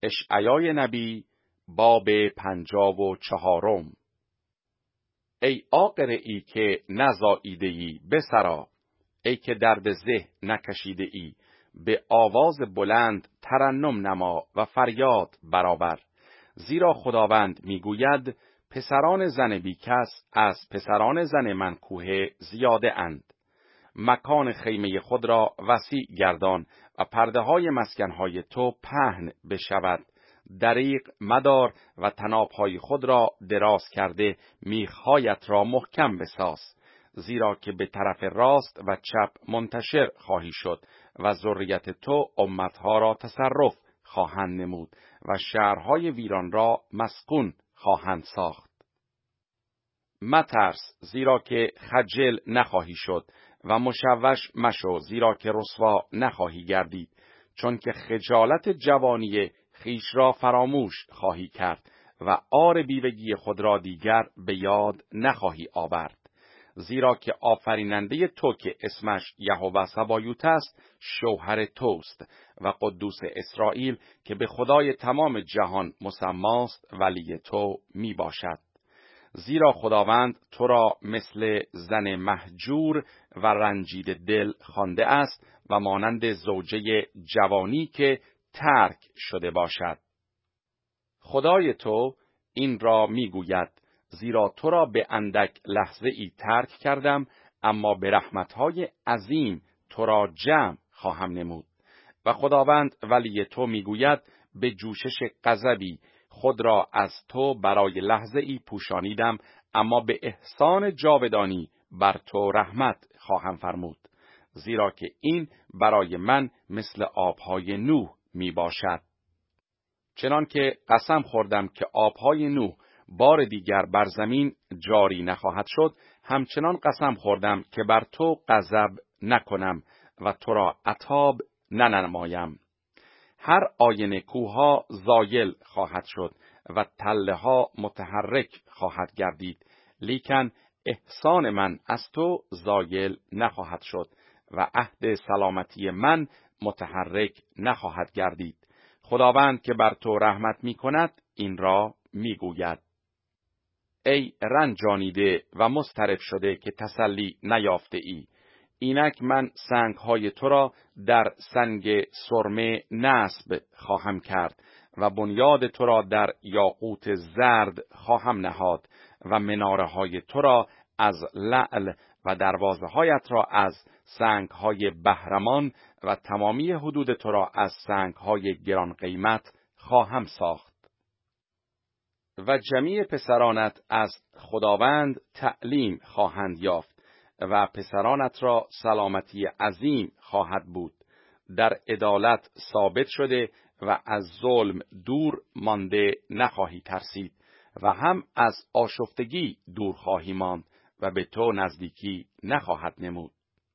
اشعیای نبی باب 54. ای عاقره ای که نزاییده ای بسرا، ای که درد زه نکشیده ای به آواز بلند ترنم نما و فریاد برآور. زیرا خداوند میگوید پسران زن بیکس از پسران زن منکوهه زیاده اند. مکان خیمه خود را وسیع گردان و پرده های مسکنهای تو پهن بشود. دریغ مدار و طنابهای خود را دراز کرده میخهایت را محکم بساز. زیرا که به طرف راست و چپ منتشر خواهی شد و ذریت تو امتها را تصرف خواهند نمود و شهرهای ویران را مسکون خواهند ساخت. مترس، زیرا که خجل نخواهی شد و مشوش مشو، زیرا که رسوا نخواهی گردید، چون که خجالت جوانی خیش را فراموش خواهی کرد و عار بیوگی خود را دیگر به یاد نخواهی آورد. زیرا که آفریننده تو که اسمش یهوه سبایوت است شوهر توست و قدوس اسرائیل که به خدای تمام جهان مسماست ولی تو می باشد. زیرا خداوند تو را مثل زن مهجور و رنجیده دل خوانده است و مانند زوجه جوانی که ترک شده باشد. خدای تو این را میگوید: زیرا تو را به اندک لحظه ای ترک کردم، اما به رحمتهای عظیم تو را جمع خواهم نمود. و خداوند ولی تو میگوید: به جوشش غضبی خود را از تو برای لحظه ای پوشانیدم، اما به احسان جاودانی بر تو رحمت خواهم فرمود. زیرا که این برای من مثل آبهای نوح می باشد. چنان که قسم خوردم که آبهای نوح بار دیگر بر زمین جاری نخواهد شد، همچنان قسم خوردم که بر تو غضب نکنم و تو را عتاب ننمایم. هر آینه کوها زایل خواهد شد و تله ها متحرک خواهد گردید، لیکن احسان من از تو زایل نخواهد شد و عهد سلامتی من متحرک نخواهد گردید. خداوند که بر تو رحمت می کند این را می گوید: ای رنجانیده و مضطرب شده که تسلی نیافته ای، اینک من سنگهای تو را در سنگ سرمه نصب خواهم کرد و بنیاد تو را در یاقوت زرد خواهم نهاد و مناره های تو را از لعل و دروازه هایت را از سنگ های بهرمان و تمامی حدود تو را از سنگ های گران قیمت خواهم ساخت. و جمیع پسرانت از خداوند تعلیم خواهند یافت و پسرانت را سلامتی عظیم خواهد بود. در عدالت ثابت شده و از ظلم دور مانده نخواهی ترسید و هم از آشفتگی دور خواهی ماند و به تو نزدیکی نخواهد نمود.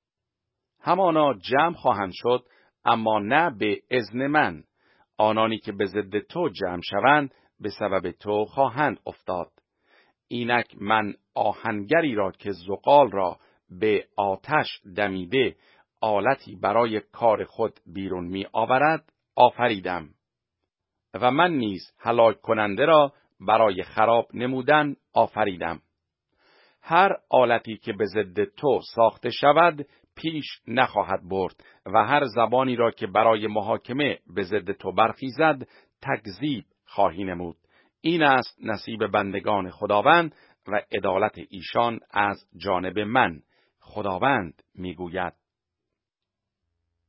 همانا جمع خواهند شد، اما نه به اذن من. آنانی که به ضد تو جمع شوند به سبب تو خواهند افتاد. اینک من آهنگری را که زغال را به آتش دمیده آلتی برای کار خود بیرون می آورد آفریدم. و من نیز هلاک کننده را برای خراب نمودن آفریدم. هر آلتی که به ضد تو ساخته شود پیش نخواهد برد و هر زبانی را که برای محاکمه به ضد تو برخیزد تکذیب خواهی نمود. این است نصیب بندگان خداوند و عدالت ایشان از جانب من. خداوند میگوید: